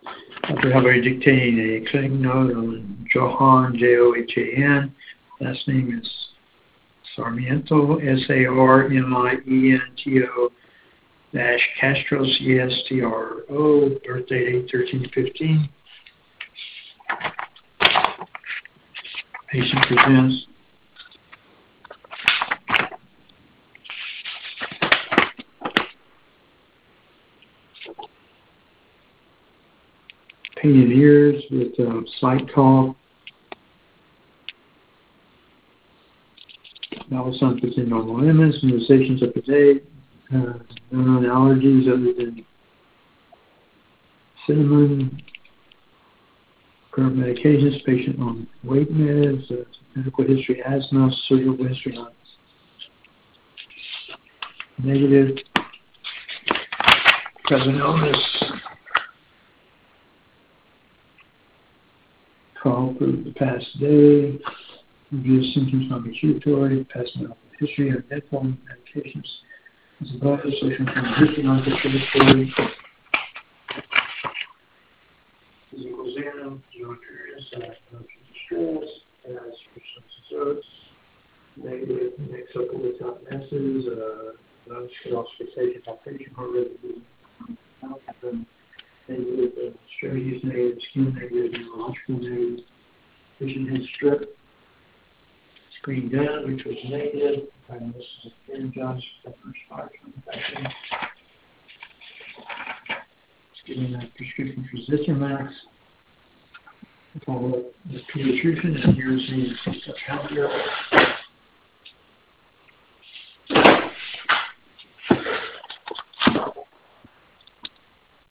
Dr. Halberry dictating a clinic note on Johan, Johan. Last name is Sarmiento, Sarmiento dash Castro, Castro, birth date 8/13/15. Patient presents. Pain in ears with slight cough. Bowel sounds within normal limits. Immunizations up to date. None allergies other than cinnamon. Current medications. Patient on weight meds. Medical history: asthma. Surgical history: negative. Present illness. Call for the past day. Review symptoms non-respiratory. Past medical history of medical medications. As a buffer, social history non-respiratory. Physical exam. No appearance. No stress. As for some negative. Mix up with top messes. No hospitalization, palpation, heart rate. Negative. Strategies negative. Skin negative. Neurological negative. Vision head strip. Screen done, which was negative. This is a pharyngitis, infection. Getting a prescription for Zithromax. Follow up with pediatrician, and here's the calendar.